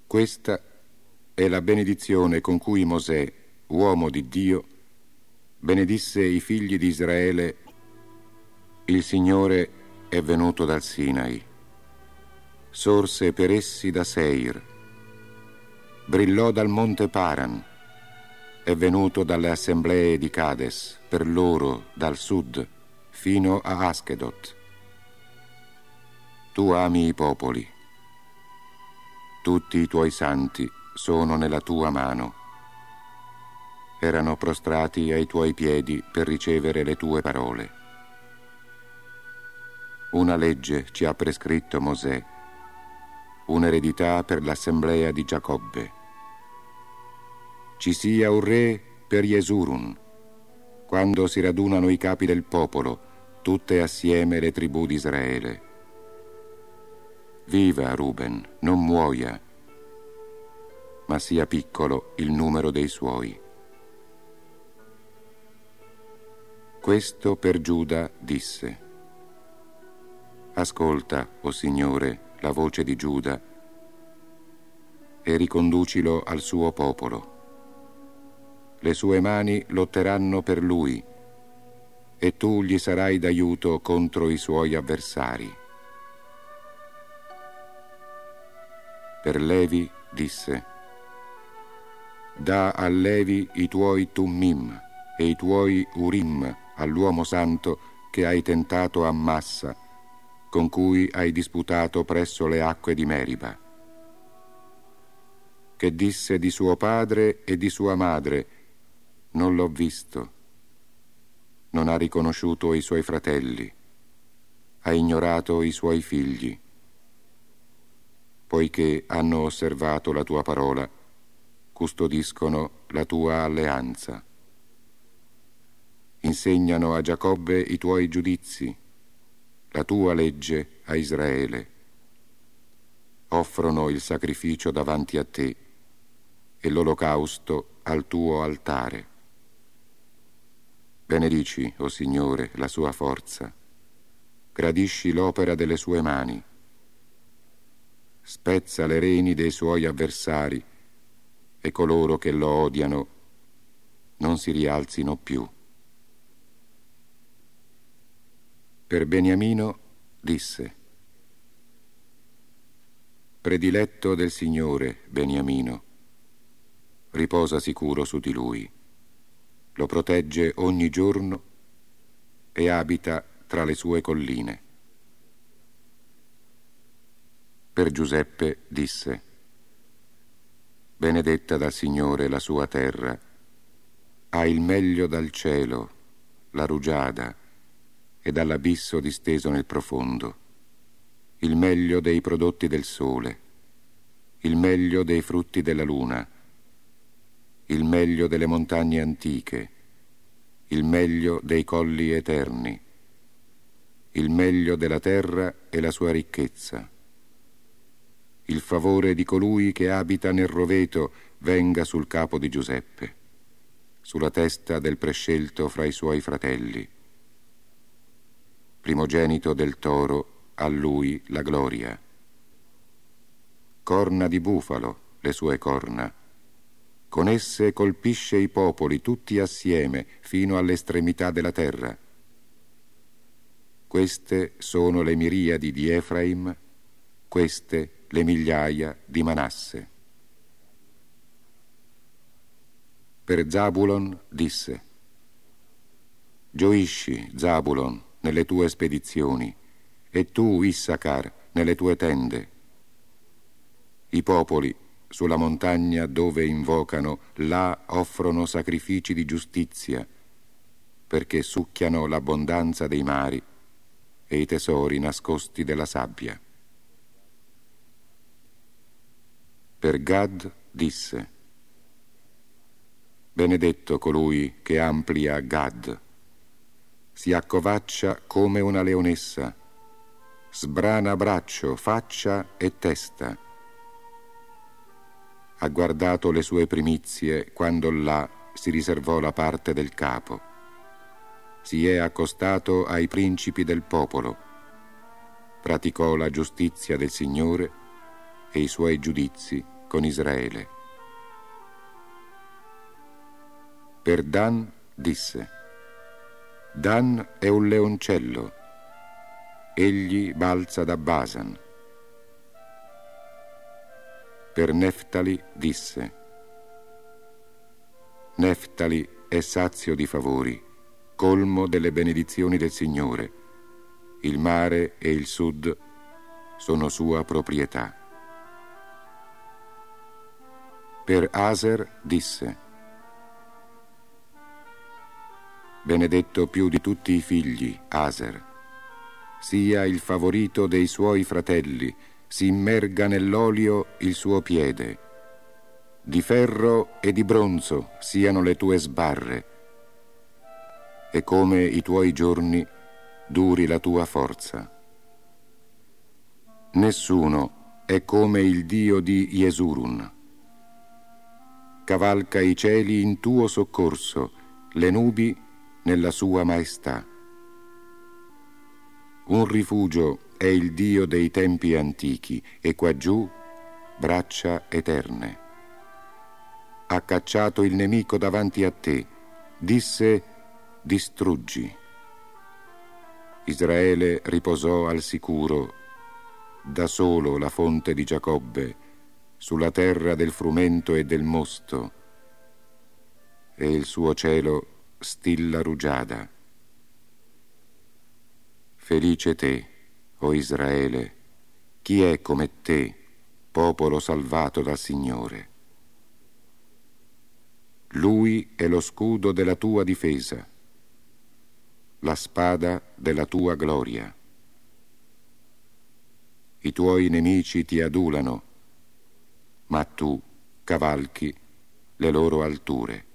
Questa è la benedizione con cui Mosè, uomo di Dio, benedisse i figli di Israele. Il Signore è venuto dal Sinai, sorse per essi da Seir, brillò dal monte Paran, è venuto dalle assemblee di Cades, per loro dal sud fino a Aschedot. Tu ami i popoli, tutti i tuoi santi sono nella tua mano. Erano prostrati ai tuoi piedi per ricevere le tue parole. Una legge ci ha prescritto Mosè, un'eredità per l'assemblea di Giacobbe. Ci sia un re per Jesurun, quando si radunano i capi del popolo, tutte assieme le tribù di Israele. Viva Ruben, non muoia, ma sia piccolo il numero dei suoi. Questo per Giuda disse: ascolta, o Signore, la voce di Giuda e riconducilo al suo popolo. Le sue mani lotteranno per lui e tu gli sarai d'aiuto contro i suoi avversari. Per Levi disse: dà a Levi i tuoi Tummim e i tuoi Urim all'uomo santo che hai tentato a Massa, con cui hai disputato presso le acque di Meriba, che disse di suo padre e di sua madre: non l'ho visto. Non ha riconosciuto i suoi fratelli, ha ignorato i suoi figli. Poiché hanno osservato la tua parola, custodiscono la tua alleanza. Insegnano a Giacobbe i tuoi giudizi, la tua legge a Israele. Offrono il sacrificio davanti a te e l'olocausto al tuo altare. Benedici, o Signore, la sua forza, gradisci l'opera delle sue mani. Spezza le reni dei suoi avversari e coloro che lo odiano non si rialzino più. Per Beniamino disse: prediletto del Signore, Beniamino, riposa sicuro su di lui, lo protegge ogni giorno e abita tra le sue colline. Per Giuseppe disse: benedetta dal Signore la sua terra, ha il meglio dal cielo, la rugiada, e dall'abisso disteso nel profondo, il meglio dei prodotti del sole, il meglio dei frutti della luna, il meglio delle montagne antiche, il meglio dei colli eterni, il meglio della terra e la sua ricchezza. Il favore di colui che abita nel roveto venga sul capo di Giuseppe, sulla testa del prescelto fra i suoi fratelli. Primogenito del toro, a lui la gloria. Corna di bufalo, le sue corna. Con esse colpisce i popoli tutti assieme fino all'estremità della terra. Queste sono le miriadi di Efraim, queste le migliaia di Manasse. Per Zabulon disse: gioisci, Zabulon, nelle tue spedizioni, e tu, Issachar, nelle tue tende. I popoli sulla montagna dove invocano, là offrono sacrifici di giustizia, perché succhiano l'abbondanza dei mari e i tesori nascosti della sabbia. Per Gad disse: benedetto colui che amplia Gad, si accovaccia come una leonessa, sbrana braccio, faccia e testa. Ha guardato le sue primizie quando là si riservò la parte del capo. Si è accostato ai principi del popolo, praticò la giustizia del Signore e i suoi giudizi con Israele. Per Dan disse: Dan è un leoncello, egli balza da Basan. Per Neftali disse: Neftali è sazio di favori, colmo delle benedizioni del Signore. Il mare e il sud sono sua proprietà. Per Aser disse: benedetto più di tutti i figli, Aser, sia il favorito dei suoi fratelli, si immerga nell'olio il suo piede. Di ferro e di bronzo siano le tue sbarre, e come i tuoi giorni duri la tua forza. Nessuno è come il Dio di Jesurun. Cavalca i cieli in tuo soccorso, le nubi nella sua maestà. Un rifugio è il Dio dei tempi antichi, e quaggiù braccia eterne. Ha cacciato il nemico davanti a te, disse: distruggi. Israele riposò al sicuro, da solo la fonte di Giacobbe, sulla terra del frumento e del mosto, e il suo cielo stilla rugiada. Felice te, o Israele, chi è come te, popolo salvato dal Signore? Lui è lo scudo della tua difesa, la spada della tua gloria. I tuoi nemici ti adulano, ma tu cavalchi le loro alture.